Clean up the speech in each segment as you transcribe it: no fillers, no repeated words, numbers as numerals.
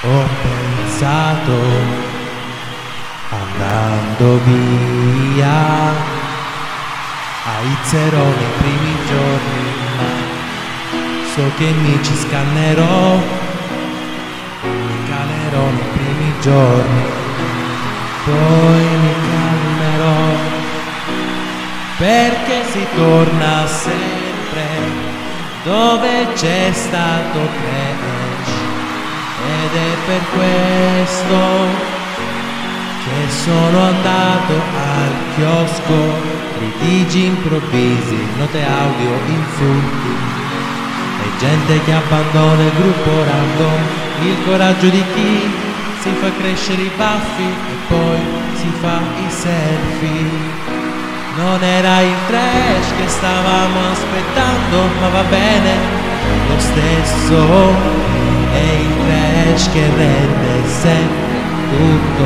Ho pensato andando via, aizzerò nei primi giorni, ma so che mi ci scannerò, mi calerò nei primi giorni, poi mi calmerò, perché si torna sempre dove c'è stato crash, ed è per questo che sono andato al chiosco, litigi improvvisi, note audio, insulti e gente che abbandona il gruppo random, il coraggio di chi si fa crescere i baffi e poi si fa i selfie. Non era il trash che stavamo aspettando, ma va bene lo stesso, è il trash che rende sempre tutto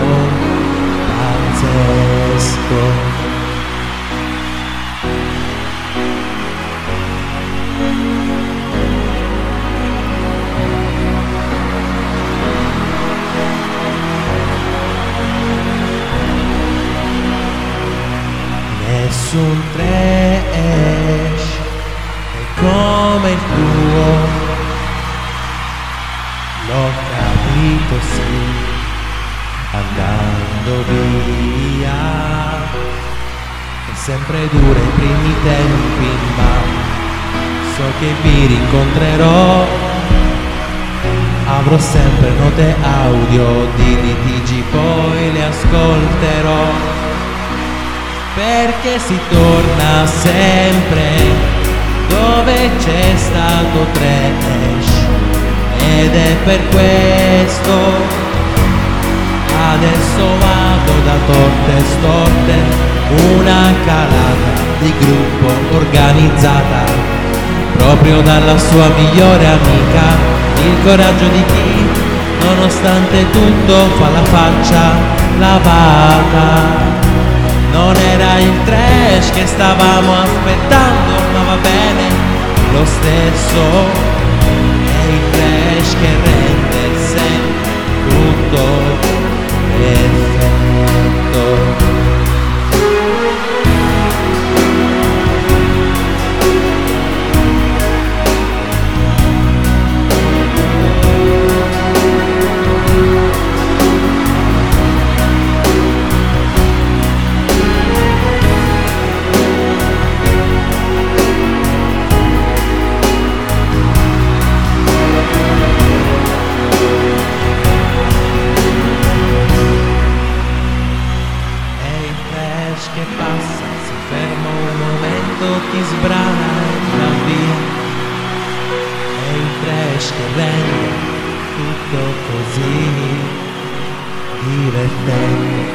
pazzesco. Nessun trash è come il tuo, l'ho capito sì, andando via. È sempre dura i primi tempi, ma so che vi rincontrerò, avrò sempre note audio di litigi, poi le ascolterò, perché si torna sempre dove c'è stato trash, ed è per questo adesso vado da torte storte, una calata di gruppo organizzata proprio dalla sua migliore amica, il coraggio di chi nonostante tutto fa la faccia lavata. Non era il trash che stavamo aspettando, ma va bene lo stesso, è il trash che rende sempre tutto perfetto. Che passa, si ferma un momento, ti sbrana e va via. È il trash che rende tutto così divertente.